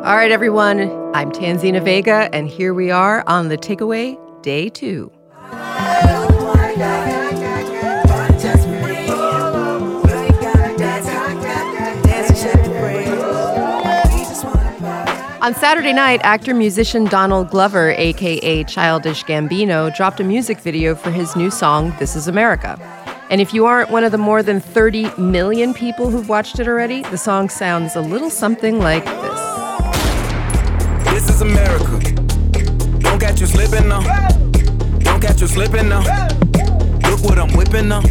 All right, everyone, I'm Tanzina Vega, and here we are on The Takeaway, Day 2. On Saturday night, actor-musician Donald Glover, a.k.a. Childish Gambino, dropped a music video for his new song, This Is America. And if you aren't one of the more than 30 million people who've watched it already, the song sounds a little something like this. This is America. Don't catch you slipping now. Don't catch you slipping now. Look what I'm whipping now.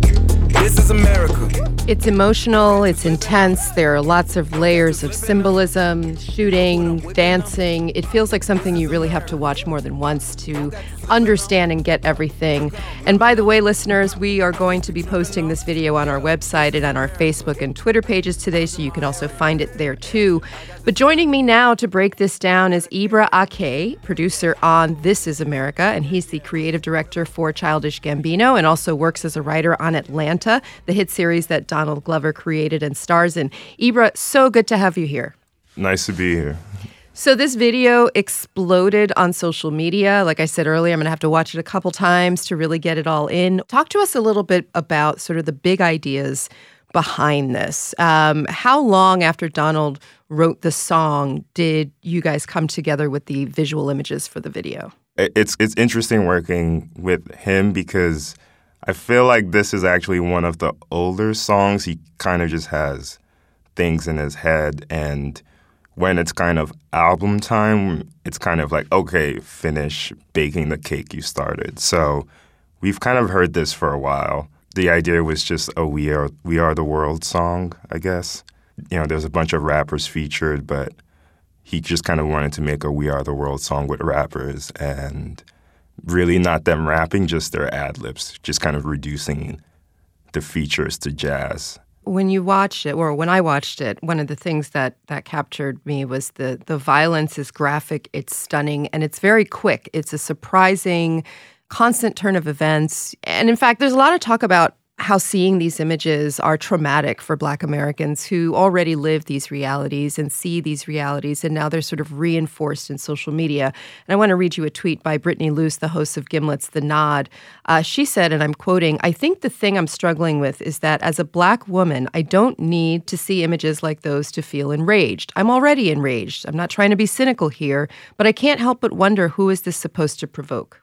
This is America. It's emotional, it's intense, there are lots of layers of symbolism, shooting, dancing. It feels like something you really have to watch more than once to understand and get everything. And by the way, listeners, we are going to be posting this video on our website and on our Facebook and Twitter pages today, so you can also find it there too. But joining me now to break this down is Ibra Ake, producer on This Is America, and he's the creative director for Childish Gambino and also works as a writer on Atlanta, the hit series that Donald Glover created and stars in. Ibra, so good to have you here. Nice to be here. So this video exploded on social media. Like I said earlier, I'm going to have to watch it a couple times to really get it all in. Talk to us a little bit about sort of the big ideas behind this. How long after Donald wrote the song did you guys come together with the visual images for the video? It's interesting working with him because I feel like this is actually one of the older songs. He kind of just has things in his head, and when it's kind of album time, it's kind of like, okay, finish baking the cake you started. So we've kind of heard this for a while. The idea was just a We Are the World song, I guess. You know, there's a bunch of rappers featured, but he just kind of wanted to make a We Are the World song with rappers, and really not them rapping, just their ad-libs, just kind of reducing the features to jazz. When you watched it, or when I watched it, one of the things that captured me was the violence is graphic, it's stunning, and it's very quick. It's a surprising, constant turn of events. And in fact, there's a lot of talk about how seeing these images are traumatic for Black Americans who already live these realities and see these realities, and now they're sort of reinforced in social media. And I want to read you a tweet by Brittany Luce, the host of Gimlet's The Nod. She said, and I'm quoting, "I think the thing I'm struggling with is that as a Black woman, I don't need to see images like those to feel enraged. I'm already enraged. I'm not trying to be cynical here, but I can't help but wonder, who is this supposed to provoke?"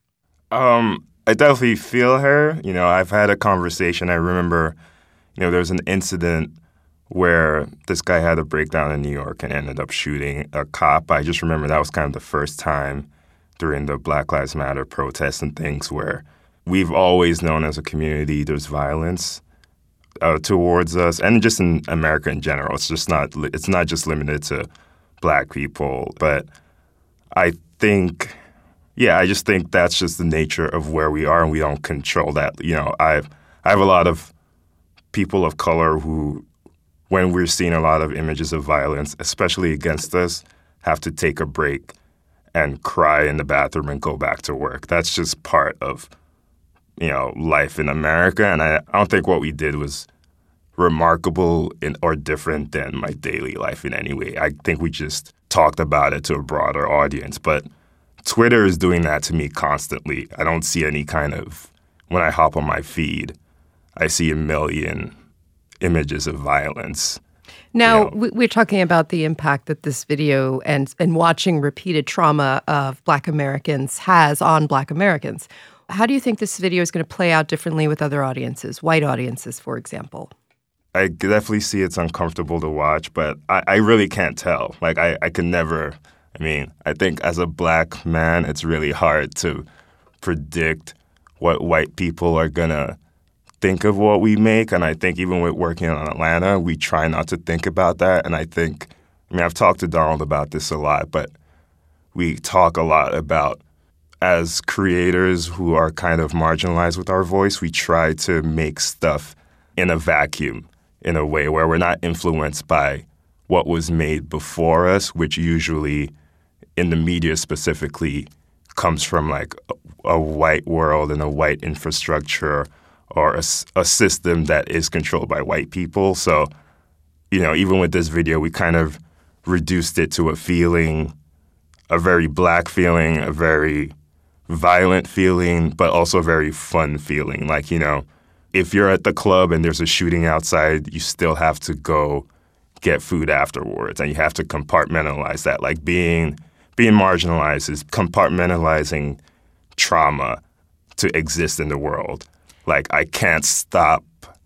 I definitely feel her. You know, I've had a conversation. I remember, you know, there was an incident where this guy had a breakdown in New York and ended up shooting a cop. I just remember that was kind of the first time during the Black Lives Matter protests and things where we've always known as a community there's violence towards us, and just in America in general. It's not just limited to Black people. But I just think that's just the nature of where we are, and we don't control that. You know, I have a lot of people of color who, when we're seeing a lot of images of violence, especially against us, have to take a break and cry in the bathroom and go back to work. That's just part of, you know, life in America, and I don't think what we did was remarkable or different than my daily life in any way. I think we just talked about it to a broader audience, but Twitter is doing that to me constantly. I don't see any kind of, when I hop on my feed, I see a million images of violence. Now, we're talking about the impact that this video and watching repeated trauma of Black Americans has on Black Americans. How do you think this video is going to play out differently with other audiences, white audiences, for example? I definitely see it's uncomfortable to watch, but I really can't tell. Like, I can never... I mean, I think as a Black man, it's really hard to predict what white people are going to think of what we make. And I think even with working on Atlanta, we try not to think about that. And I've talked to Donald about this a lot, but we talk a lot about, as creators who are kind of marginalized with our voice, we try to make stuff in a vacuum, in a way where we're not influenced by what was made before us, which usually in the media specifically comes from like a white world and a white infrastructure or a system that is controlled by white people. So, you know, even with this video, we kind of reduced it to a feeling, a very Black feeling, a very violent feeling, but also a very fun feeling. Like, if you're at the club and there's a shooting outside, you still have to go get food afterwards, and you have to compartmentalize that. Like being marginalized is compartmentalizing trauma to exist in the world. Like, I can't stop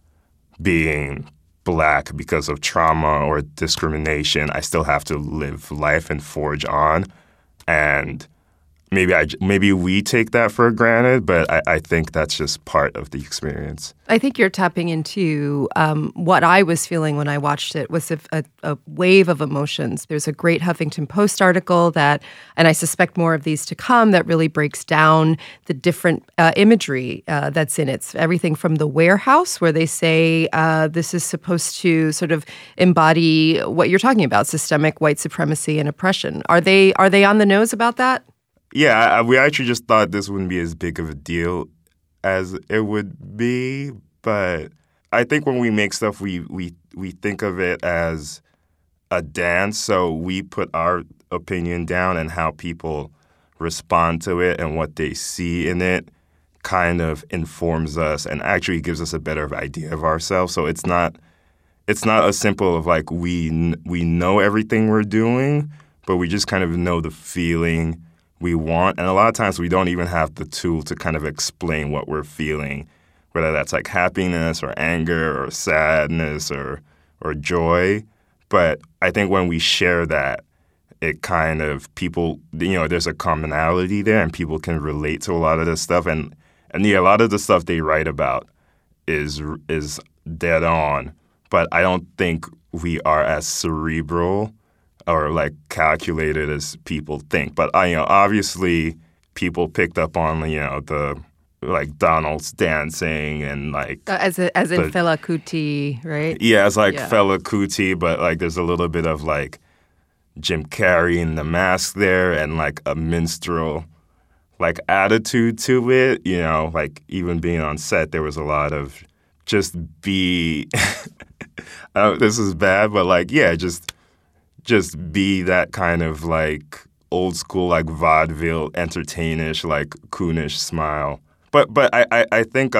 being Black because of trauma or discrimination. I still have to live life and forge on. And maybe we take that for granted, but I think that's just part of the experience. I think you're tapping into what I was feeling when I watched it was a wave of emotions. There's a great Huffington Post article and I suspect more of these to come, that really breaks down the different imagery that's in it. It's everything from the warehouse, where they say this is supposed to sort of embody what you're talking about, systemic white supremacy and oppression. Are they on the nose about that? Yeah, we actually just thought this wouldn't be as big of a deal as it would be. But I think when we make stuff, we think of it as a dance. So we put our opinion down, and how people respond to it and what they see in it kind of informs us and actually gives us a better idea of ourselves. So it's not as simple of like we know everything we're doing, but we just kind of know the feeling we want. And a lot of times we don't even have the tool to kind of explain what we're feeling, whether that's like happiness or anger or sadness or joy. But I think when we share that, it kind of people, there's a commonality there, and people can relate to a lot of this stuff. And yeah, a lot of the stuff they write about is dead on. But I don't think we are as cerebral or like calculated as people think. But obviously people picked up on the like Donald's dancing and like as in Fela Kuti, right? Yeah, it's like Fela Kuti, but like there's a little bit of like Jim Carrey in The Mask there, and like a minstrel like attitude to it. Like even being on set, there was a lot of just be. This is bad, but like just be that kind of like old school, like vaudeville, entertainish, like coonish smile. But I think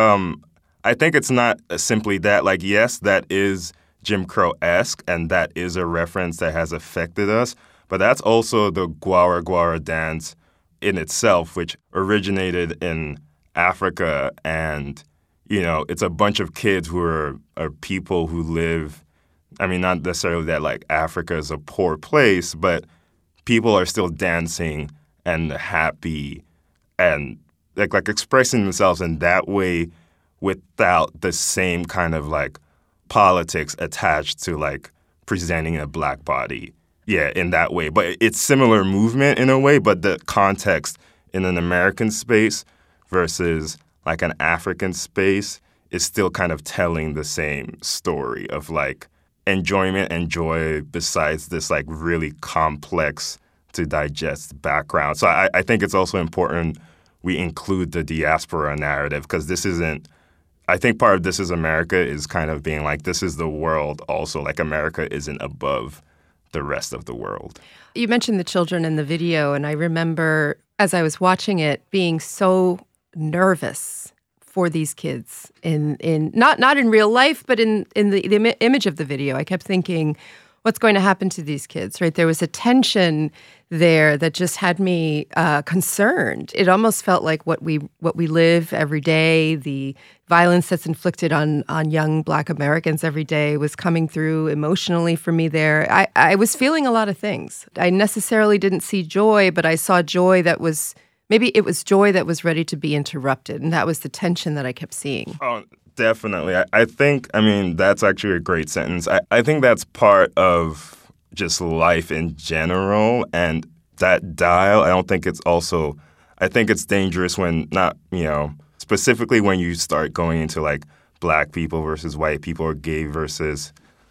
it's not simply that. Like, yes, that is Jim Crow-esque, and that is a reference that has affected us. But that's also the Gwara Gwara dance in itself, which originated in Africa. And, it's a bunch of kids who are people who live. I mean, not necessarily that like Africa is a poor place, but people are still dancing and happy and like expressing themselves in that way without the same kind of like politics attached to like presenting a Black body. Yeah, in that way. But it's similar movement in a way, but the context in an American space versus like an African space is still kind of telling the same story of like enjoyment and joy besides this like really complex to digest background. So I think it's also important we include the diaspora narrative, because this isn't, I think part of This Is America is kind of being like, this is the world also, like America isn't above the rest of the world. You mentioned the children in the video, and I remember as I was watching it being so nervous for these kids in not in real life, but in the image of the video. I kept thinking, what's going to happen to these kids, right? There was a tension there that just had me concerned. It almost felt like what we live every day, the violence that's inflicted on young Black Americans every day was coming through emotionally for me there. I was feeling a lot of things. I necessarily didn't see joy, but I saw joy that was, maybe it was joy that was ready to be interrupted, and that was the tension that I kept seeing. Oh, definitely. I think, that's actually a great sentence. I think that's part of just life in general, and that dial, I don't think it's also, I think it's dangerous when not, specifically when you start going into like Black people versus white people or gay versus,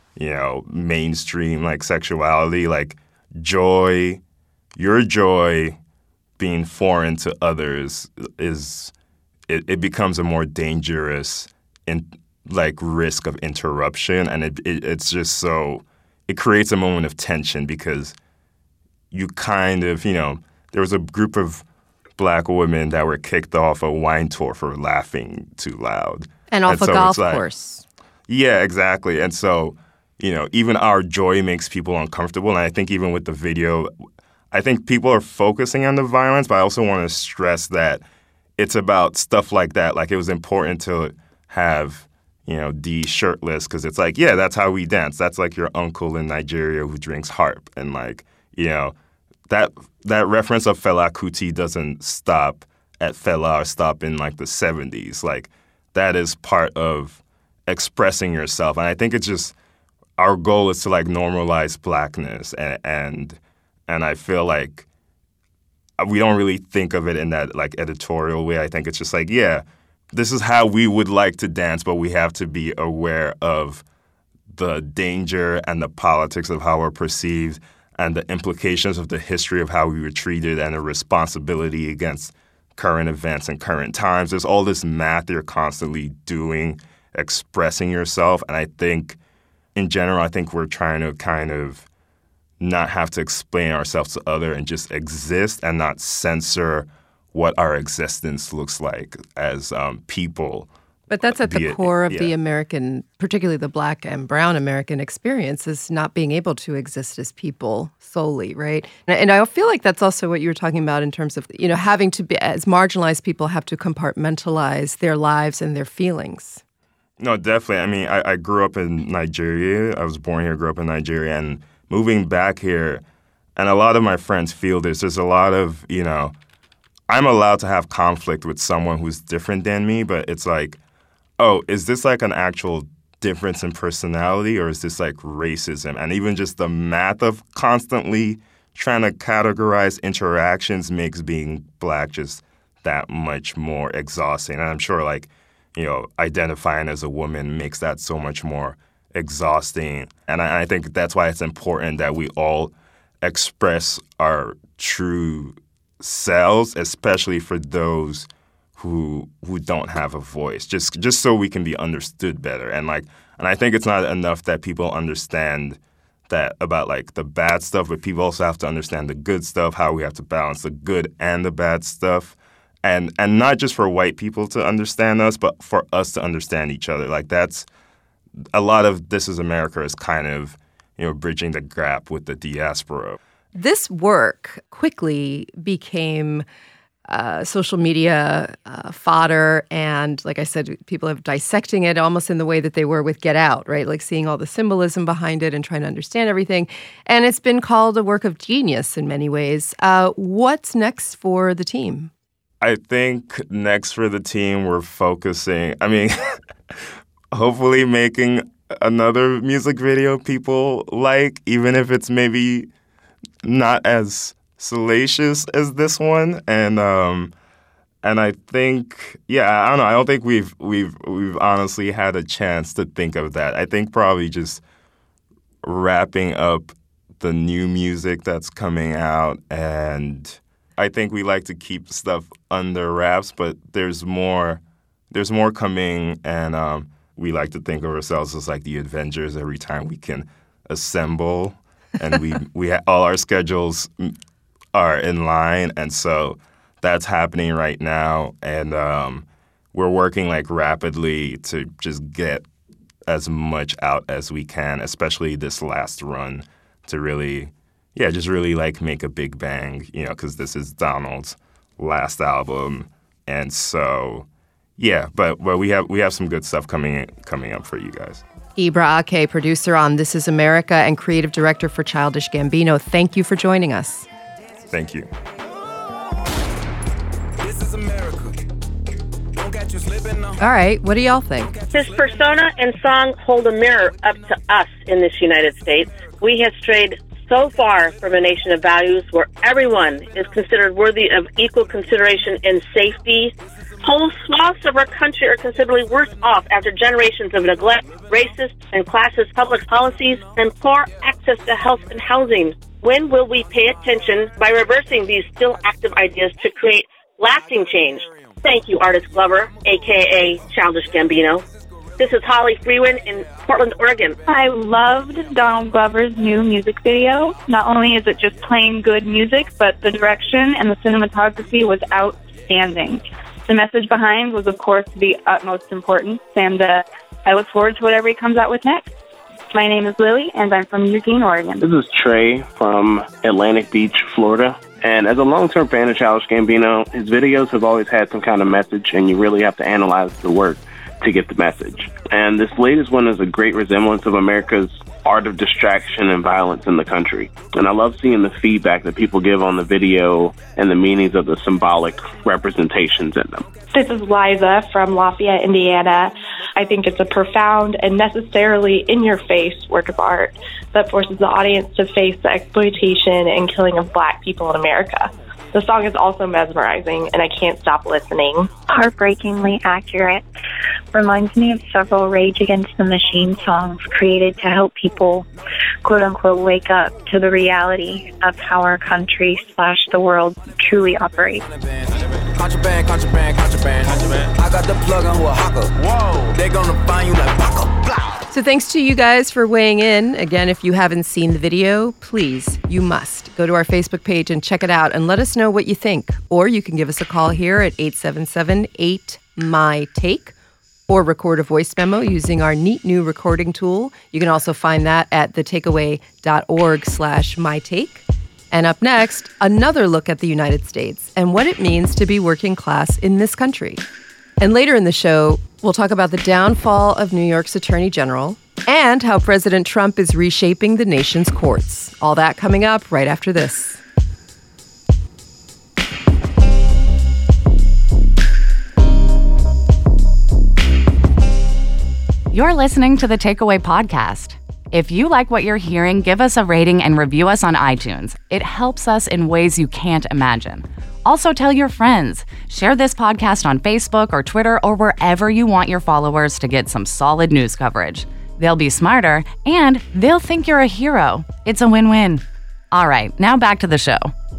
mainstream like sexuality, like joy, your joy being foreign to others is, it becomes a more dangerous risk of interruption, and it's just so it creates a moment of tension because you kind of, there was a group of Black women that were kicked off a wine tour for laughing too loud. And off a golf course. Yeah, exactly. And so, even our joy makes people uncomfortable. And I think even with the video, I think people are focusing on the violence, but I also want to stress that it's about stuff like that. Like, it was important to have, Dee shirtless because it's like, yeah, that's how we dance. That's like your uncle in Nigeria who drinks harp. And like, that reference of Fela Kuti doesn't stop at Fela or stop in like the 70s. Like, that is part of expressing yourself. And I think it's just, our goal is to like normalize Blackness. And I feel like we don't really think of it in that like editorial way. I think it's just like, yeah, this is how we would like to dance, but we have to be aware of the danger and the politics of how we're perceived and the implications of the history of how we were treated and the responsibility against current events and current times. There's all this math you're constantly doing, expressing yourself. And I think, in general, I think we're trying to kind of not have to explain ourselves to others and just exist and not censor what our existence looks like as people. But that's at the core of the American, particularly the Black and brown American experience, is not being able to exist as people solely, right? And I feel like that's also what you were talking about in terms of, having to be, as marginalized people, have to compartmentalize their lives and their feelings. No, definitely. I mean, I grew up in Nigeria. I was born here, grew up in Nigeria, and moving back here, and a lot of my friends feel this. There's a lot of, I'm allowed to have conflict with someone who's different than me, but it's like, oh, is this like an actual difference in personality or is this like racism? And even just the math of constantly trying to categorize interactions makes being Black just that much more exhausting. And I'm sure like, identifying as a woman makes that so much more exhausting. And I think that's why it's important that we all express our true selves, especially for those who don't have a voice, just so we can be understood better. And I think it's not enough that people understand that about like the bad stuff, but people also have to understand the good stuff, how we have to balance the good and the bad stuff. And not just for white people to understand us, but for us to understand each other. Like, that's a lot of This Is America is kind of, bridging the gap with the diaspora. This work quickly became social media fodder, and like I said, people have dissecting it almost in the way that they were with Get Out, right? Like seeing all the symbolism behind it and trying to understand everything. And it's been called a work of genius in many ways. What's next for the team? I think next for the team, we're focusing, hopefully making another music video people like, even if it's maybe not as salacious as this one. And I think, I don't know. I don't think we've honestly had a chance to think of that. I think probably just wrapping up the new music that's coming out, and I think we like to keep stuff under wraps, but there's more coming, and we like to think of ourselves as like the Avengers every time we can assemble, and we all our schedules are in line, and so that's happening right now, and we're working like rapidly to just get as much out as we can, especially this last run, to really, just really like make a big bang, because this is Donald's last album, and so but we have some good stuff coming up for you guys. Ibra Ake, producer on This Is America and creative director for Childish Gambino. Thank you for joining us. Thank you. This is America. Don't get you slipping now. All right, what do y'all think? His persona and song hold a mirror up to us in this United States. We have strayed so far from a nation of values where everyone is considered worthy of equal consideration and safety. Whole swaths of our country are considerably worse off after generations of neglect, racist and classist public policies, and poor access to health and housing. When will we pay attention by reversing these still active ideas to create lasting change? Thank you, Artist Glover, a.k.a. Childish Gambino. This is Holly Freeman in Portland, Oregon. I loved Donald Glover's new music video. Not only is it just plain good music, but the direction and the cinematography was outstanding. The message behind was, of course, the utmost importance, and I look forward to whatever he comes out with next. My name is Lily, and I'm from Eugene, Oregon. This is Trey from Atlantic Beach, Florida. And as a long-term fan of Childish Gambino, his videos have always had some kind of message, and you really have to analyze the work to get the message. And this latest one is a great resemblance of America's art of distraction and violence in the country. And I love seeing the feedback that people give on the video and the meanings of the symbolic representations in them. This is Liza from Lafayette, Indiana. I think it's a profound and necessarily in-your-face work of art that forces the audience to face the exploitation and killing of Black people in America. The song is also mesmerizing, and I can't stop listening. Heartbreakingly accurate. Reminds me of several Rage Against the Machine songs created to help people, quote-unquote, wake up to the reality of how our country / the world truly operates. Contraband. I got the plug on who a hawker. Whoa. They gonna find you like Paco. So thanks to you guys for weighing in. Again, if you haven't seen the video, please, you must go to our Facebook page and check it out and let us know what you think. Or you can give us a call here at 877-8-MY-TAKE or record a voice memo using our neat new recording tool. You can also find that at thetakeaway.org/mytake. And up next, another look at the United States and what it means to be working class in this country. And later in the show, we'll talk about the downfall of New York's Attorney General and how President Trump is reshaping the nation's courts. All that coming up right after this. You're listening to the Takeaway Podcast. If you like what you're hearing, give us a rating and review us on iTunes. It helps us in ways you can't imagine. Also, tell your friends. Share this podcast on Facebook or Twitter or wherever you want your followers to get some solid news coverage. They'll be smarter, and they'll think you're a hero. It's a win-win. All right, now back to the show.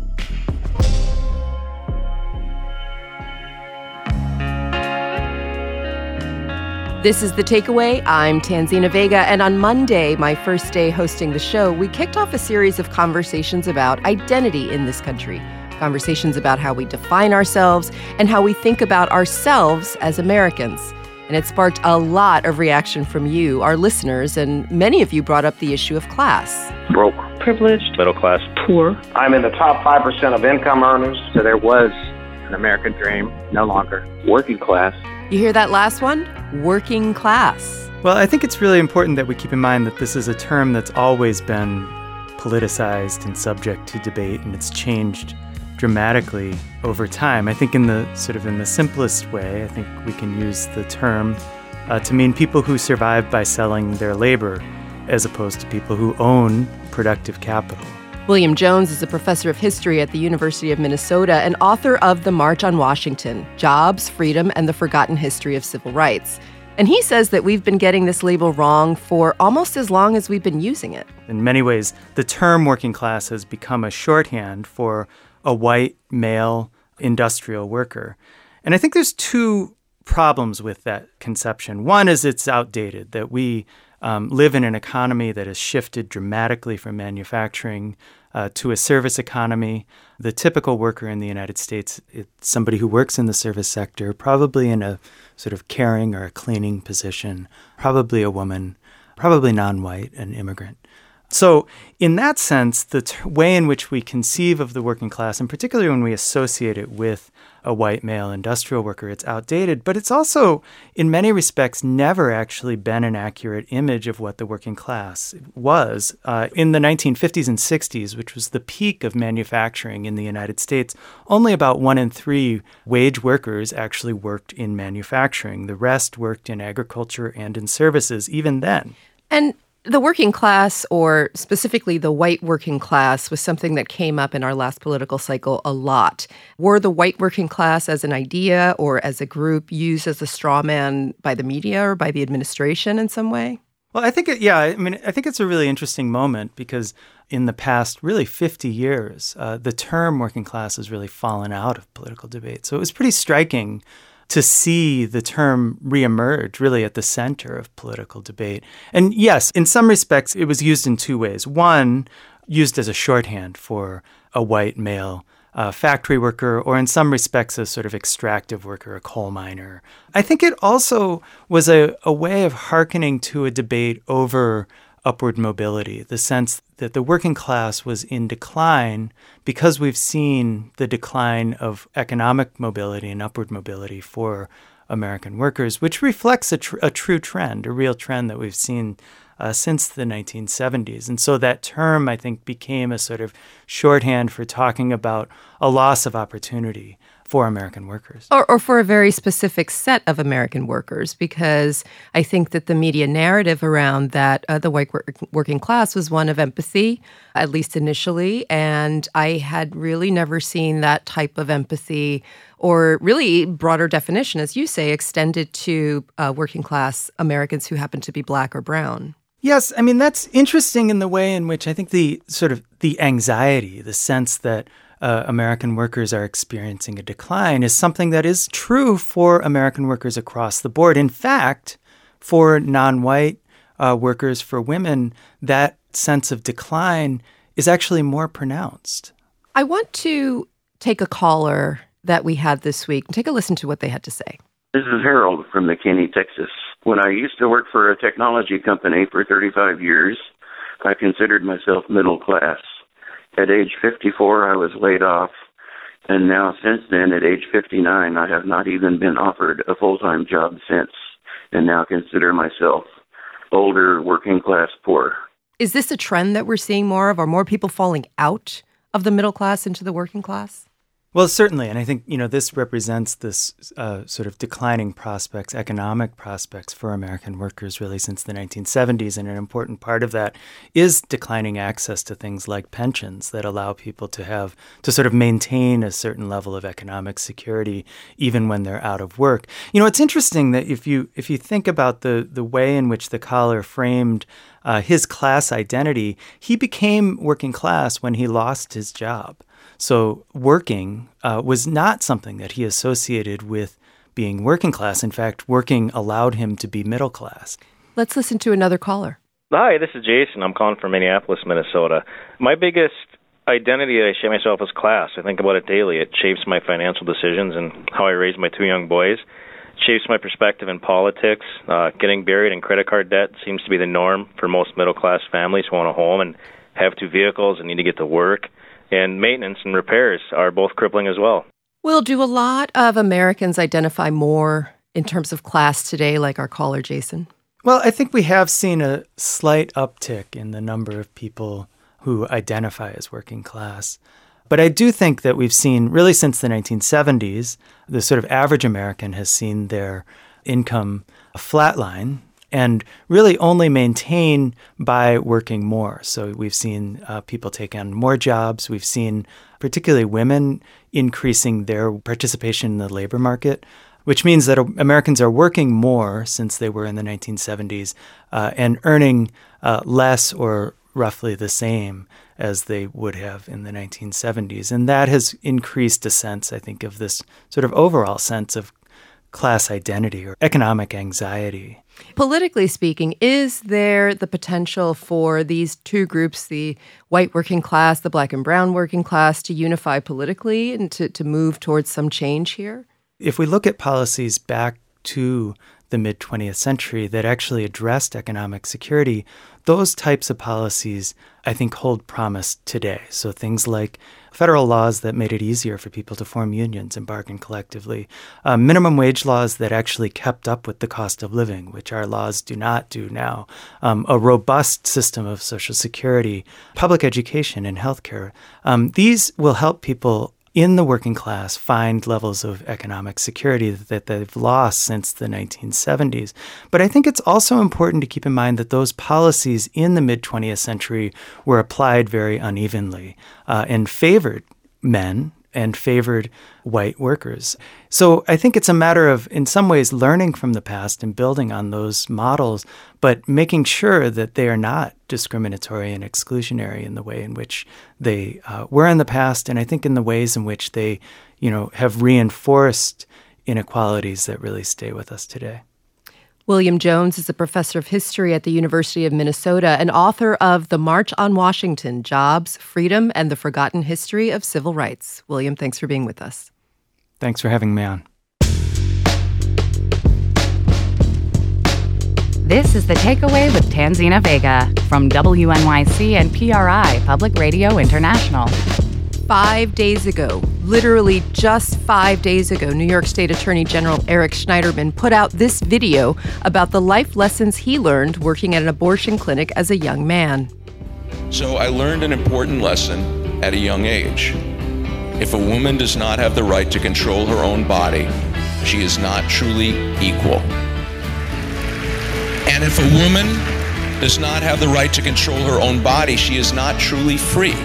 This is The Takeaway. I'm Tanzina Vega, and on Monday, my first day hosting the show, we kicked off a series of conversations about identity in this country. Conversations about how we define ourselves and how we think about ourselves as Americans. And it sparked a lot of reaction from you, our listeners, and many of you brought up the issue of class. Broke. Privileged. Middle class. Poor. I'm in the top 5% of income earners, so there was an American dream, no longer. Working class. You hear that last one? Working class. Well, I think it's really important that we keep in mind that this is a term that's always been politicized and subject to debate, and it's changed dramatically over time. I think in the simplest way, I think we can use the term to mean people who survive by selling their labor as opposed to people who own productive capital. William Jones is a professor of history at the University of Minnesota and author of The March on Washington, Jobs, Freedom, and the Forgotten History of Civil Rights. And he says that we've been getting this label wrong for almost as long as we've been using it. In many ways, the term working class has become a shorthand for a white, male, industrial worker. And I think there's two problems with that conception. One is it's outdated, that we live in an economy that has shifted dramatically from manufacturing to a service economy. The typical worker in the United States is somebody who works in the service sector, probably in a sort of caring or a cleaning position, probably a woman, probably non-white, an immigrant. So in that sense, the way in which we conceive of the working class, and particularly when we associate it with a white male industrial worker, it's outdated. But it's also, in many respects, never actually been an accurate image of what the working class was. In the 1950s and 60s, which was the peak of manufacturing in the United States, only about 1 in 3 wage workers actually worked in manufacturing. The rest worked in agriculture and in services, even then. And the working class, or specifically the white working class, was something that came up in our last political cycle a lot. Were the white working class as an idea or as a group used as a straw man by the media or by the administration in some way? Well, I think it's a really interesting moment because in the past, really 50 years, the term working class has really fallen out of political debate. So it was pretty striking to see the term reemerge really at the center of political debate. And yes, in some respects, it was used in two ways. One, used as a shorthand for a white male factory worker, or in some respects, a sort of extractive worker, a coal miner. I think it also was a way of hearkening to a debate over upward mobility, the sense that the working class was in decline because we've seen the decline of economic mobility and upward mobility for American workers, which reflects a true trend, a real trend that we've seen since the 1970s. And so that term, I think, became a sort of shorthand for talking about a loss of opportunity for American workers. Or for a very specific set of American workers, because I think that the media narrative around that, the white working class, was one of empathy, at least initially. And I had really never seen that type of empathy, or really broader definition, as you say, extended to working class Americans who happen to be black or brown. Yes, I mean, that's interesting in the way in which I think the anxiety, the sense that American workers are experiencing a decline is something that is true for American workers across the board. In fact, for non-white workers, for women, that sense of decline is actually more pronounced. I want to take a caller that we had this week and take a listen to what they had to say. This is Harold from McKinney, Texas. When I used to work for a technology company for 35 years, I considered myself middle class. At age 54, I was laid off, and now since then, at age 59, I have not even been offered a full-time job since, and now consider myself older, working class, poor. Is this a trend that we're seeing more of? Are more people falling out of the middle class into the working class? Well, certainly. And I think, this represents this sort of declining prospects, economic prospects for American workers really since the 1970s. And an important part of that is declining access to things like pensions that allow people to sort of maintain a certain level of economic security even when they're out of work. It's interesting that if you think about the way in which the caller framed his class identity, he became working class when he lost his job. So working was not something that he associated with being working class. In fact, working allowed him to be middle class. Let's listen to another caller. Hi, this is Jason. I'm calling from Minneapolis, Minnesota. My biggest identity that I shape myself is class. I think about it daily. It shapes my financial decisions and how I raise my two young boys. It shapes my perspective in politics. Getting buried in credit card debt seems to be the norm for most middle-class families who own a home and have two vehicles and need to get to work. And maintenance and repairs are both crippling as well. Will, do a lot of Americans identify more in terms of class today, like our caller, Jason? Well, I think we have seen a slight uptick in the number of people who identify as working class. But I do think that we've seen, really since the 1970s, the sort of average American has seen their income flatline and really only maintain by working more. So we've seen people take on more jobs. We've seen particularly women increasing their participation in the labor market, which means that Americans are working more since they were in the 1970s and earning less or roughly the same as they would have in the 1970s. And that has increased a sense, I think, of this sort of overall sense of class identity or economic anxiety. Politically speaking, is there the potential for these two groups, the white working class, the black and brown working class, to unify politically and to move towards some change here? If we look at policies back to the mid-20th century that actually addressed economic security, those types of policies, I think, hold promise today. So things like federal laws that made it easier for people to form unions and bargain collectively, minimum wage laws that actually kept up with the cost of living, which our laws do not do now, a robust system of Social Security, public education, and healthcare. These will help people in the working class find levels of economic security that they've lost since the 1970s. But I think it's also important to keep in mind that those policies in the mid-20th century were applied very unevenly and favored men and favored white workers. So I think it's a matter of, in some ways, learning from the past and building on those models, but making sure that they are not discriminatory and exclusionary in the way in which they were in the past, and I think in the ways in which they, have reinforced inequalities that really stay with us today. William Jones is a professor of history at the University of Minnesota and author of The March on Washington, Jobs, Freedom, and the Forgotten History of Civil Rights. William, thanks for being with us. Thanks for having me on. This is The Takeaway with Tanzina Vega from WNYC and PRI, Public Radio International. 5 days ago, literally just 5 days ago, New York State Attorney General Eric Schneiderman put out this video about the life lessons he learned working at an abortion clinic as a young man. So I learned an important lesson at a young age. If a woman does not have the right to control her own body, she is not truly equal. And if a woman does not have the right to control her own body, she is not truly free.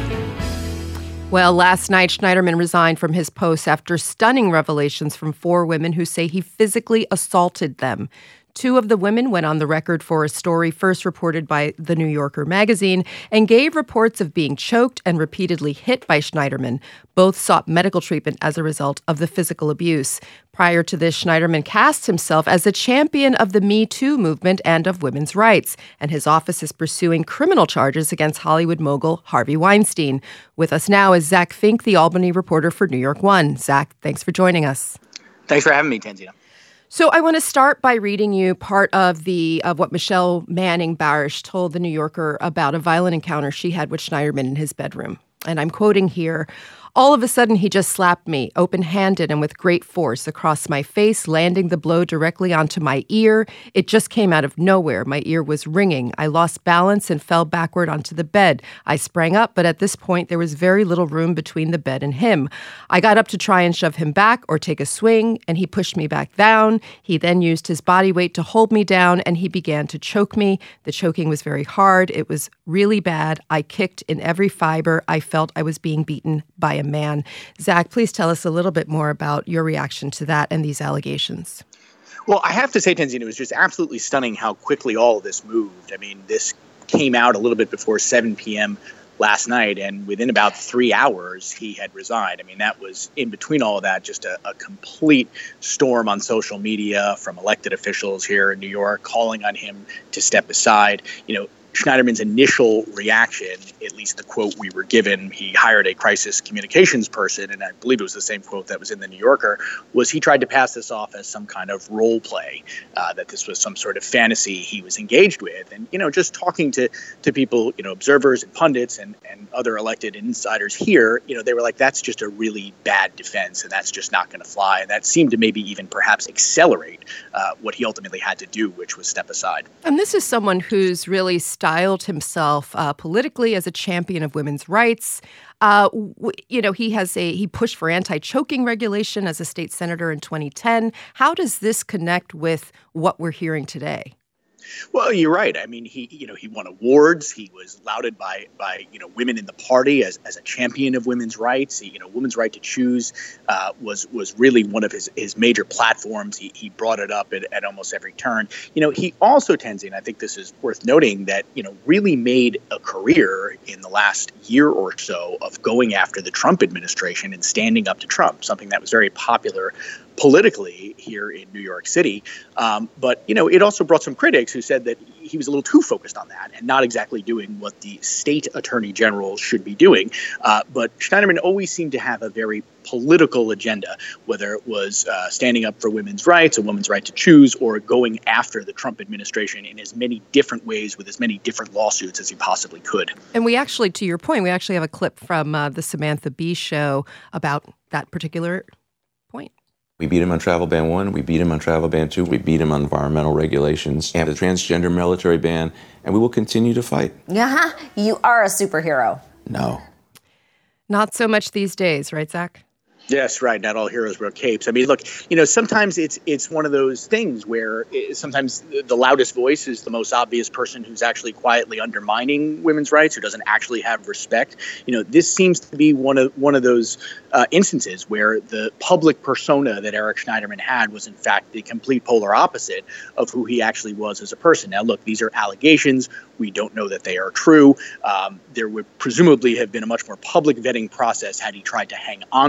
Well, last night, Schneiderman resigned from his post after stunning revelations from 4 women who say he physically assaulted them. 2 of the women went on the record for a story first reported by The New Yorker magazine and gave reports of being choked and repeatedly hit by Schneiderman. Both sought medical treatment as a result of the physical abuse. Prior to this, Schneiderman cast himself as a champion of the Me Too movement and of women's rights, and his office is pursuing criminal charges against Hollywood mogul Harvey Weinstein. With us now is Zach Fink, the Albany reporter for New York One. Zach, thanks for joining us. Thanks for having me, Tanzina. So I want to start by reading you part of what Michelle Manning Barish told The New Yorker about a violent encounter she had with Schneiderman in his bedroom. And I'm quoting here, "All of a sudden, he just slapped me, open-handed and with great force, across my face, landing the blow directly onto my ear. It just came out of nowhere. My ear was ringing. I lost balance and fell backward onto the bed. I sprang up, but at this point, there was very little room between the bed and him. I got up to try and shove him back or take a swing, and he pushed me back down. He then used his body weight to hold me down, and he began to choke me. The choking was very hard. It was really bad. I kicked in every fiber. I felt I was being beaten by a man." Zach, please tell us a little bit more about your reaction to that and these allegations. Well, I have to say, Tanzina, it was just absolutely stunning how quickly all of this moved. I mean, this came out a little bit before 7 p.m. last night, and within about 3 hours, he had resigned. I mean, that was, in between all of that, just a complete storm on social media from elected officials here in New York calling on him to step aside. You know, Schneiderman's initial reaction, at least the quote we were given, he hired a crisis communications person, and I believe it was the same quote that was in The New Yorker, was he tried to pass this off as some kind of role play, that this was some sort of fantasy he was engaged with. And, you know, just talking to people, you know, observers and pundits and other elected insiders here, you know, they were like, that's just a really bad defense, and that's just not going to fly. And that seemed to maybe even perhaps accelerate what he ultimately had to do, which was step aside. And this is someone who's really styled himself politically as a champion of women's rights. You know, he pushed for anti-choking regulation as a state senator in 2010. How does this connect with what we're hearing today? Well, you're right. I mean, he won awards. He was lauded by women in the party as a champion of women's rights. Women's right to choose was really one of his major platforms. He brought it up at almost every turn. He also tends, and I think this is worth noting, that really made a career in the last year or so of going after the Trump administration and standing up to Trump, something that was very popular politically here in New York City. But it also brought some critics who said that he was a little too focused on that and not exactly doing what the state attorney general should be doing. But Schneiderman always seemed to have a very political agenda, whether it was standing up for women's rights, a woman's right to choose, or going after the Trump administration in as many different ways with as many different lawsuits as he possibly could. And we actually, to your point, we actually have a clip from the Samantha Bee show about that particular point. We beat him on travel ban 1, we beat him on travel ban 2, we beat him on environmental regulations, and the transgender military ban, and we will continue to fight. You are a superhero. No. Not so much these days, right, Zach? Yes, right. Not all heroes wear capes. I mean, look, sometimes it's one of those things where sometimes the loudest voice is the most obvious person who's actually quietly undermining women's rights, who doesn't actually have respect. This seems to be one of those instances where the public persona that Eric Schneiderman had was, in fact, the complete polar opposite of who he actually was as a person. Now, look, these are allegations. We don't know that they are true. There would presumably have been a much more public vetting process had he tried to hang on to his job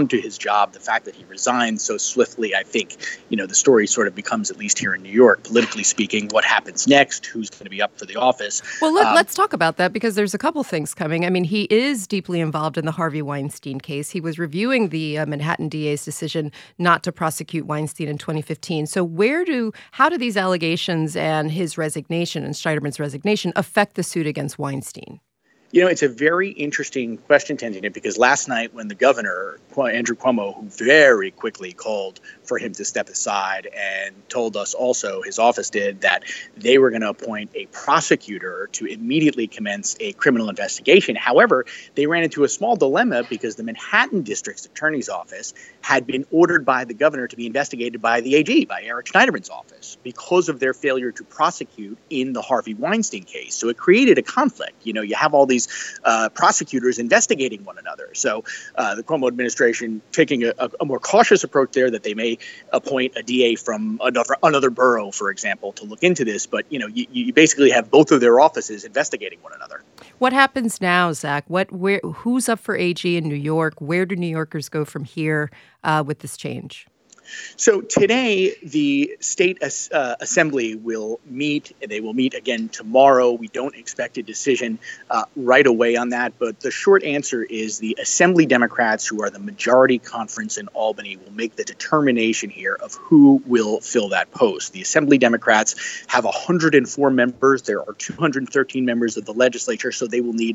job. The fact that he resigned so swiftly, I think, the story sort of becomes, at least here in New York, politically speaking, what happens next, who's going to be up for the office. Well, let's talk about that, because there's a couple things coming. I mean, he is deeply involved in the Harvey Weinstein case. He was reviewing the Manhattan DA's decision not to prosecute Weinstein in 2015. So how do these allegations and his resignation and Schneiderman's resignation affect the suit against Weinstein? It's a very interesting question, Tanzina, because last night when the governor, Andrew Cuomo, who very quickly called for him to step aside and told us also, his office did, that they were going to appoint a prosecutor to immediately commence a criminal investigation. However, they ran into a small dilemma because the Manhattan District Attorney's Office had been ordered by the governor to be investigated by the AG, by Eric Schneiderman's office, because of their failure to prosecute in the Harvey Weinstein case. So it created a conflict. You have all these prosecutors investigating one another. So the Cuomo administration taking a more cautious approach there, that they may appoint a DA from another borough, for example, to look into this. But, you basically have both of their offices investigating one another. What happens now, Zach? Who's up for AG in New York? Where do New Yorkers go from here with this change? So today, the state assembly will meet. They will meet again tomorrow. We don't expect a decision right away on that. But the short answer is the Assembly Democrats, who are the majority conference in Albany, will make the determination here of who will fill that post. The Assembly Democrats have 104 members. There are 213 members of the legislature, so they will need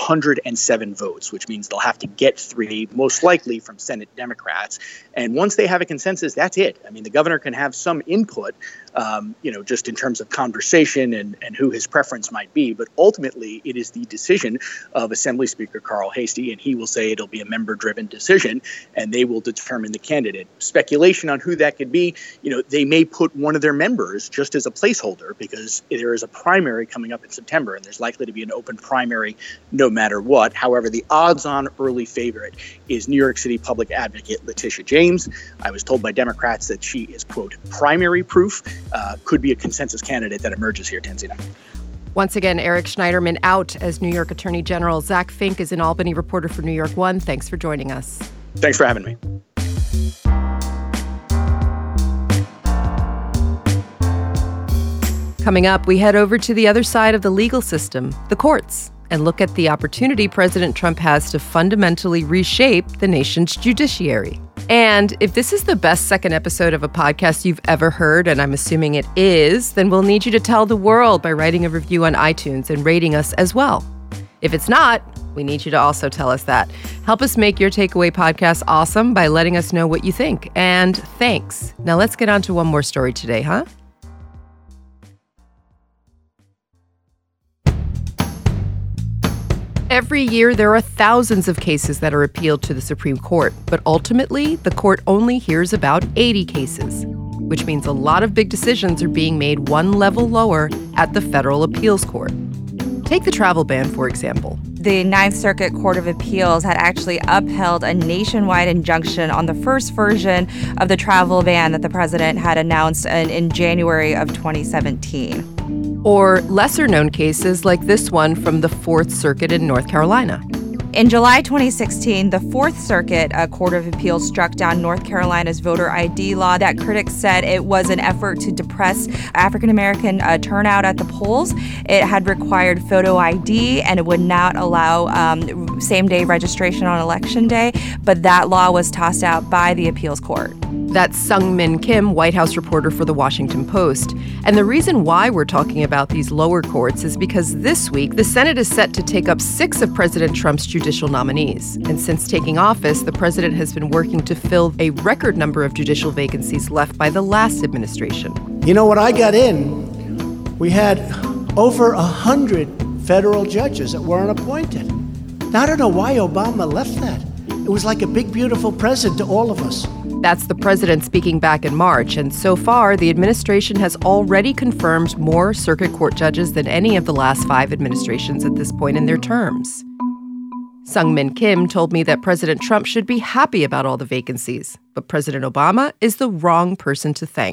107 votes, which means they'll have to get 3, most likely from Senate Democrats. And once they have a consensus, that's it. I mean, the governor can have some input, just in terms of conversation and who his preference might be. But ultimately, it is the decision of Assembly Speaker Carl Heastie, and he will say it'll be a member-driven decision, and they will determine the candidate. Speculation on who that could be, they may put one of their members just as a placeholder, because there is a primary coming up in September, and there's likely to be an open primary no matter what. However, the odds-on early favorite is New York City public advocate Letitia James. I was told by Democrats that she is, quote, primary proof, could be a consensus candidate that emerges here, Tanzina. Once again, Eric Schneiderman out as New York Attorney General. Zach Fink is an Albany reporter for New York One. Thanks for joining us. Thanks for having me. Coming up, we head over to the other side of the legal system, the courts, and look at the opportunity President Trump has to fundamentally reshape the nation's judiciary. And if this is the best second episode of a podcast you've ever heard, and I'm assuming it is, then we'll need you to tell the world by writing a review on iTunes and rating us as well. If it's not, we need you to also tell us that. Help us make your Takeaway podcast awesome by letting us know what you think. And thanks. Now let's get on to one more story today, huh? Every year, there are thousands of cases that are appealed to the Supreme Court, but ultimately, the court only hears about 80 cases, which means a lot of big decisions are being made one level lower at the Federal Appeals Court. Take the travel ban, for example. The Ninth Circuit Court of Appeals had actually upheld a nationwide injunction on the first version of the travel ban that the president had announced in January of 2017. Or lesser-known cases like this one from the Fourth Circuit in North Carolina. In July 2016, the Fourth Circuit Court of Appeals struck down North Carolina's voter ID law that critics said it was an effort to depress African-American turnout at the polls. It had required photo ID, and it would not allow same-day registration on Election Day, but that law was tossed out by the appeals court. That's Sung-Min Kim, White House reporter for The Washington Post. And the reason why we're talking about these lower courts is because this week, the Senate is set to take up 6 of President Trump's judicial nominees. And since taking office, the president has been working to fill a record number of judicial vacancies left by the last administration. You know, when I got in, we had over 100 federal judges that weren't appointed. Now, I don't know why Obama left that. It was like a big, beautiful present to all of us. That's the president speaking back in March, and so far, the administration has already confirmed more circuit court judges than any of the last 5 administrations at this point in their terms. Sung-Min Kim told me that President Trump should be happy about all the vacancies, but President Obama is the wrong person to thank.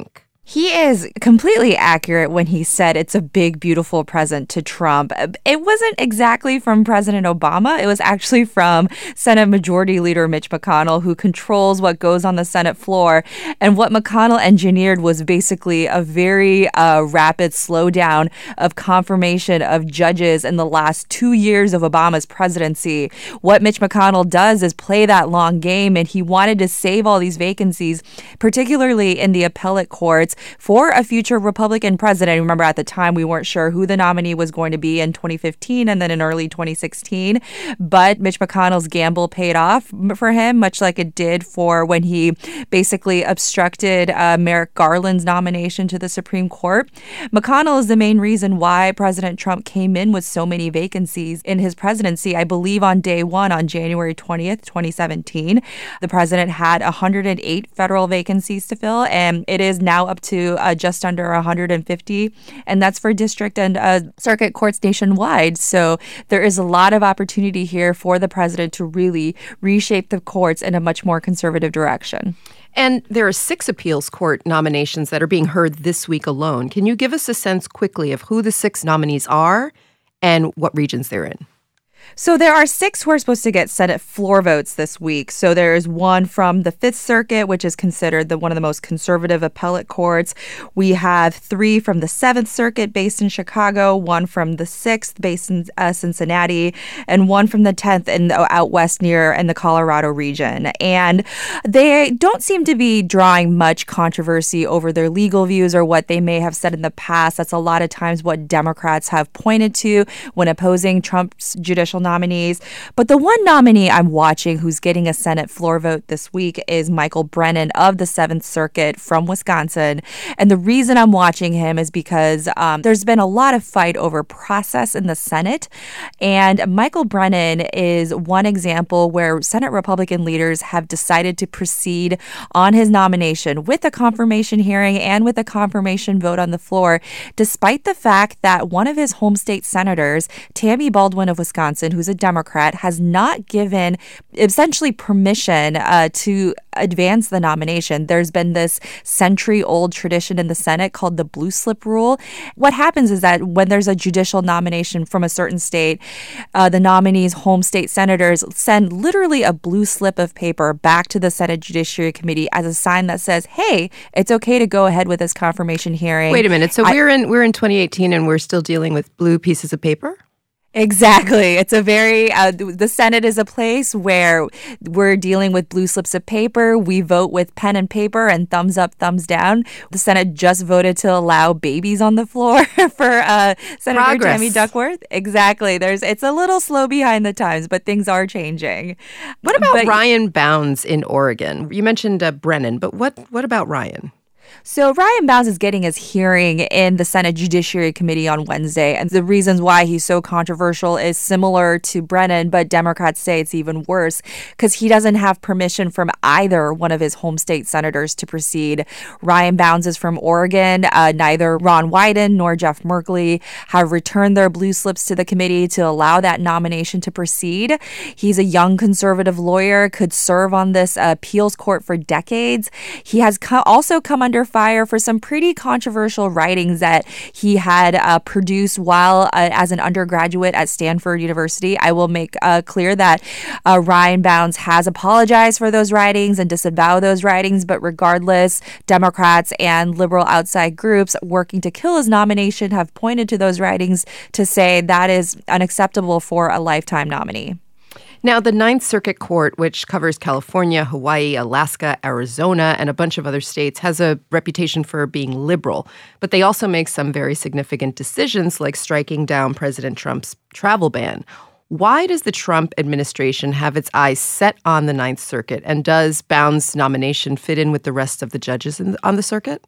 He is completely accurate when he said it's a big, beautiful present to Trump. It wasn't exactly from President Obama. It was actually from Senate Majority Leader Mitch McConnell, who controls what goes on the Senate floor. And what McConnell engineered was basically a very rapid slowdown of confirmation of judges in the last 2 years of Obama's presidency. What Mitch McConnell does is play that long game, and he wanted to save all these vacancies, particularly in the appellate courts, for a future Republican president. Remember, at the time, we weren't sure who the nominee was going to be in 2015 and then in early 2016. But Mitch McConnell's gamble paid off for him, much like it did for when he basically obstructed Merrick Garland's nomination to the Supreme Court. McConnell is the main reason why President Trump came in with so many vacancies in his presidency. I believe on day one, on January 20th, 2017, the president had 108 federal vacancies to fill, and it is now up to just under 150, and that's for district and circuit courts nationwide. So there is a lot of opportunity here for the president to really reshape the courts in a much more conservative direction. And there are 6 appeals court nominations that are being heard this week alone. Can you give us a sense quickly of who the 6 nominees are and what regions they're in? So there are 6 who are supposed to get Senate floor votes this week. So there's one from the Fifth Circuit, which is considered one of the most conservative appellate courts. We have 3 from the Seventh Circuit based in Chicago, 1 from the 6th based in Cincinnati, and 1 from the 10th out west in the Colorado region. And they don't seem to be drawing much controversy over their legal views or what they may have said in the past. That's a lot of times what Democrats have pointed to when opposing Trump's judicial nominees. But the one nominee I'm watching who's getting a Senate floor vote this week is Michael Brennan of the Seventh Circuit from Wisconsin. And the reason I'm watching him is because there's been a lot of fight over process in the Senate. And Michael Brennan is one example where Senate Republican leaders have decided to proceed on his nomination with a confirmation hearing and with a confirmation vote on the floor, despite the fact that one of his home state senators, Tammy Baldwin of Wisconsin, who's a Democrat, has not given essentially permission to advance the nomination. There's been this century-old tradition in the Senate called the blue slip rule. What happens is that when there's a judicial nomination from a certain state, the nominee's home state senators send literally a blue slip of paper back to the Senate Judiciary Committee as a sign that says, hey, it's okay to go ahead with this confirmation hearing. Wait a minute. So we're in 2018 and we're still dealing with blue pieces of paper? Exactly. It's a very, the Senate is a place where we're dealing with blue slips of paper. We vote with pen and paper and thumbs up, thumbs down. The Senate just voted to allow babies on the floor for Senator Tammy Duckworth. Exactly. It's a little slow behind the times, but things are changing. What about Ryan Bounds in Oregon? You mentioned Brennan, but what about Ryan? So Ryan Bounds is getting his hearing in the Senate Judiciary Committee on Wednesday. And the reasons why he's so controversial is similar to Brennan, but Democrats say it's even worse because he doesn't have permission from either one of his home state senators to proceed. Ryan Bounds is from Oregon. Neither Ron Wyden nor Jeff Merkley have returned their blue slips to the committee to allow that nomination to proceed. He's a young conservative lawyer, could serve on this appeals court for decades. He has also come under fire for some pretty controversial writings that he had produced while as an undergraduate at Stanford University. I will make clear that Ryan Bounds has apologized for those writings and disavowed those writings, but regardless, Democrats and liberal outside groups working to kill his nomination have pointed to those writings to say that is unacceptable for a lifetime nominee. Now, the Ninth Circuit Court, which covers California, Hawaii, Alaska, Arizona, and a bunch of other states, has a reputation for being liberal. But they also make some very significant decisions, like striking down President Trump's travel ban. Why does the Trump administration have its eyes set on the Ninth Circuit? And does Bounds' nomination fit in with the rest of the judges on the circuit?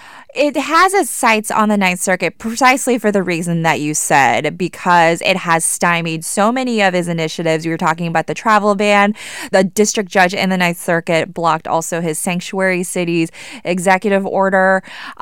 It has its sights on the Ninth Circuit precisely for the reason that you said, because it has stymied so many of his initiatives. You were talking about the travel ban. The district judge in the Ninth Circuit blocked also his sanctuary cities executive order.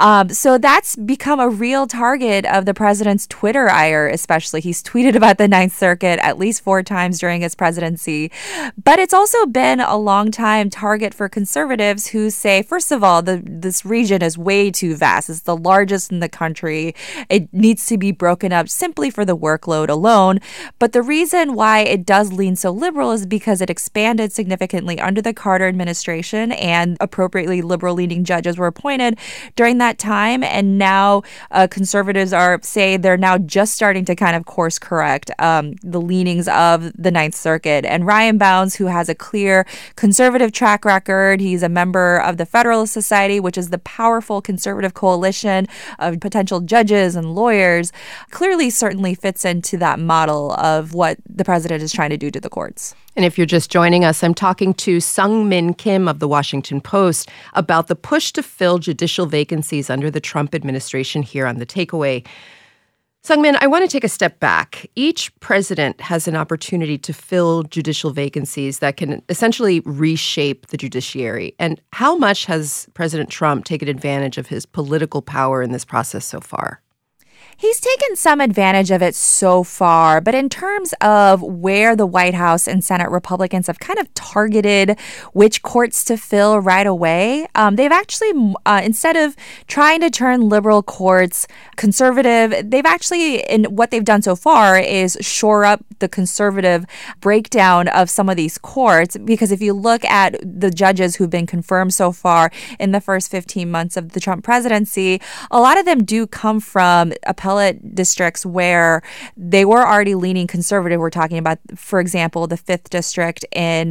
So that's become a real target of the president's Twitter ire, especially. He's tweeted about the Ninth Circuit at least 4 times during his presidency. But it's also been a long time target for conservatives who say, first of all, this region is way too vast vast. It's the largest in the country. It needs to be broken up simply for the workload alone. But the reason why it does lean so liberal is because it expanded significantly under the Carter administration, and appropriately liberal-leaning judges were appointed during that time. And now conservatives say they're now just starting to kind of course correct the leanings of the Ninth Circuit. And Ryan Bounds, who has a clear conservative track record, he's a member of the Federalist Society, which is the powerful conservative coalition of potential judges and lawyers, clearly certainly fits into that model of what the president is trying to do to the courts. And if you're just joining us, I'm talking to Sung-Min Kim of The Washington Post about the push to fill judicial vacancies under the Trump administration here on The Takeaway. Sung-Min, I want to take a step back. Each president has an opportunity to fill judicial vacancies that can essentially reshape the judiciary. And how much has President Trump taken advantage of his political power in this process so far? He's taken some advantage of it so far, but in terms of where the White House and Senate Republicans have kind of targeted which courts to fill right away, they've actually, instead of trying to turn liberal courts conservative, they've actually, in what they've done so far, is shore up the conservative breakdown of some of these courts. Because if you look at the judges who've been confirmed so far in the first 15 months of the Trump presidency, a lot of them do come from appellate districts where they were already leaning conservative. We're talking about, for example, the 5th District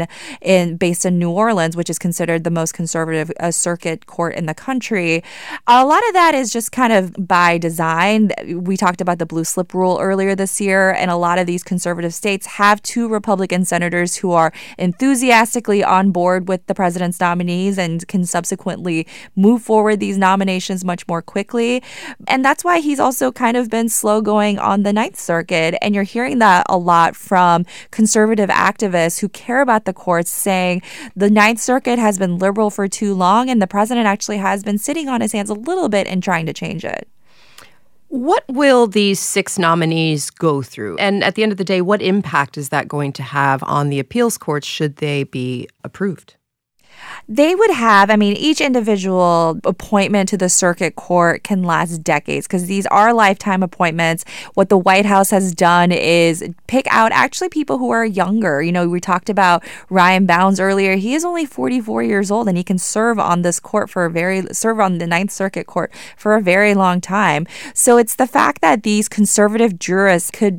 based in New Orleans, which is considered the most conservative circuit court in the country. A lot of that is just kind of by design. We talked about the blue slip rule earlier this year, and a lot of these conservative states have 2 Republican senators who are enthusiastically on board with the president's nominees and can subsequently move forward these nominations much more quickly. And that's why he's also kind of been slow going on the Ninth Circuit. And you're hearing that a lot from conservative activists who care about the courts, saying the Ninth Circuit has been liberal for too long, and the president actually has been sitting on his hands a little bit and trying to change it. What will these 6 nominees go through? And at the end of the day, what impact is that going to have on the appeals courts should they be approved? They would have, each individual appointment to the circuit court can last decades because these are lifetime appointments. What the White House has done is pick out actually people who are younger. We talked about Ryan Bounds earlier. He is only 44 years old and he can serve on this court serve on the Ninth Circuit Court for a very long time. So it's the fact that these conservative jurists could,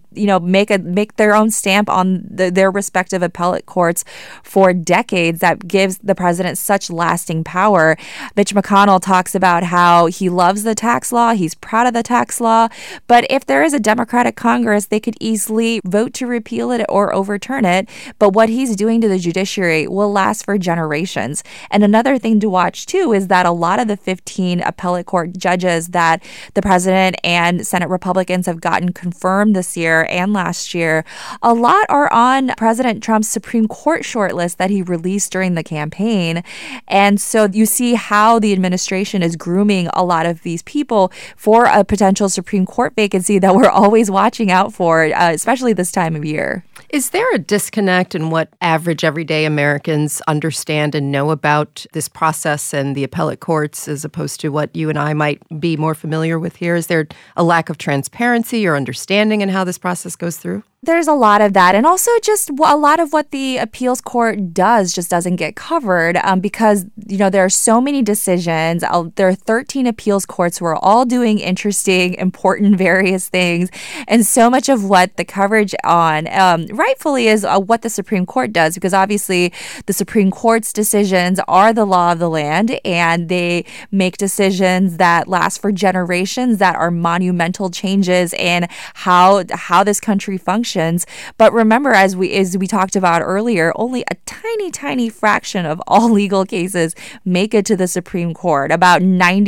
make their own stamp on their respective appellate courts for decades that gives the president such lasting power. Mitch McConnell talks about how he loves the tax law. He's proud of the tax law. But if there is a Democratic Congress, they could easily vote to repeal it or overturn it. But what he's doing to the judiciary will last for generations. And another thing to watch, too, is that a lot of the 15 appellate court judges that the president and Senate Republicans have gotten confirmed this year and last year, a lot are on President Trump's Supreme Court shortlist that he released during the campaign. And so you see how the administration is grooming a lot of these people for a potential Supreme Court vacancy that we're always watching out for, especially this time of year. Is there a disconnect in what average everyday Americans understand and know about this process and the appellate courts as opposed to what you and I might be more familiar with here? Is there a lack of transparency or understanding in how this process goes through? There's a lot of that. And also just a lot of what the appeals court does just doesn't get covered because, there are so many decisions. There are 13 appeals courts who are all doing interesting, important, various things. And so much of what the coverage on rightfully is what the Supreme Court does, because obviously the Supreme Court's decisions are the law of the land and they make decisions that last for generations, that are monumental changes in how this country functions. But remember, as we talked about earlier, only a tiny, tiny fraction of all legal cases make it to the Supreme Court. About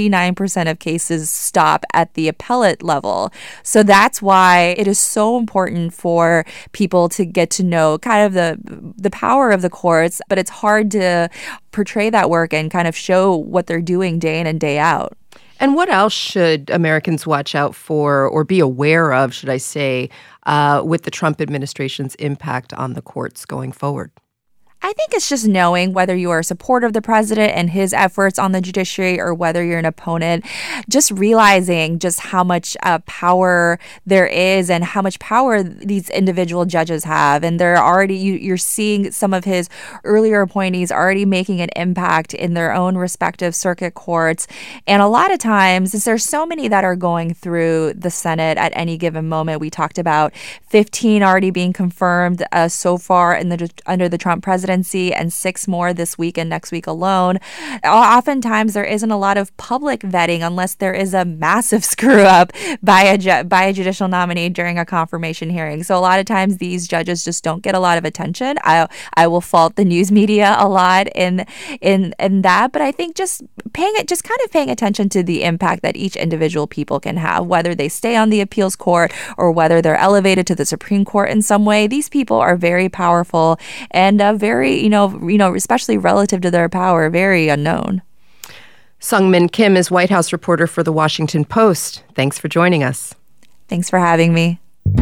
99% of cases stop at the appellate level. So that's why it is so important for people to get to know kind of the power of the courts, but it's hard to portray that work and kind of show what they're doing day in and day out. And what else should Americans watch out for or be aware of, should I say, with the Trump administration's impact on the courts going forward? I think it's just knowing whether you are a supporter of the president and his efforts on the judiciary or whether you're an opponent, just realizing just how much power there is and how much power these individual judges have. And they're already, you're seeing some of his earlier appointees already making an impact in their own respective circuit courts. And a lot of times, since there's so many that are going through the Senate at any given moment, we talked about 15 already being confirmed so far under the Trump presidency, and 6 more this week and next week alone. Oftentimes, there isn't a lot of public vetting unless there is a massive screw up by a judicial nominee during a confirmation hearing. So a lot of times, these judges just don't get a lot of attention. I will fault the news media a lot in that, but I think just kind of paying attention to the impact that each individual people can have, whether they stay on the appeals court or whether they're elevated to the Supreme Court in some way. These people are very powerful and very, especially relative to their power, very unknown. Sung-Min Kim is White House reporter for The Washington Post. Thanks for joining us. Thanks for having me.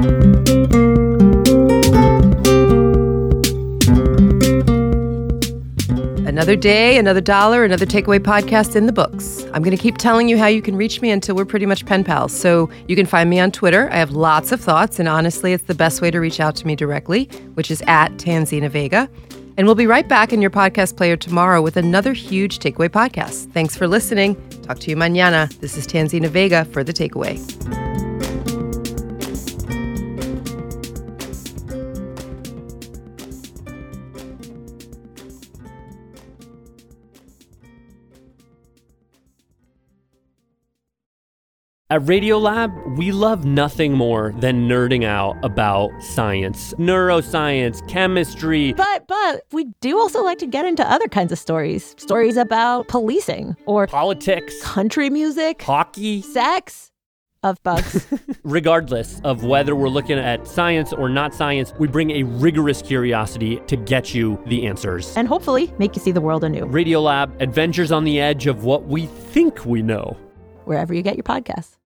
Another day, another dollar, another takeaway podcast in the books. I'm going to keep telling you how you can reach me until we're pretty much pen pals. So you can find me on Twitter. I have lots of thoughts, and honestly, it's the best way to reach out to me directly, which is at Tanzina Vega. And we'll be right back in your podcast player tomorrow with another huge takeaway podcast. Thanks for listening. Talk to you mañana. This is Tanzina Vega for The Takeaway. At Radiolab, we love nothing more than nerding out about science, neuroscience, chemistry. But we do also like to get into other kinds of stories. Stories about policing or politics, country music, hockey, sex, of bugs. Regardless of whether we're looking at science or not science, we bring a rigorous curiosity to get you the answers. And hopefully make you see the world anew. Radiolab, adventures on the edge of what we think we know. Wherever you get your podcasts.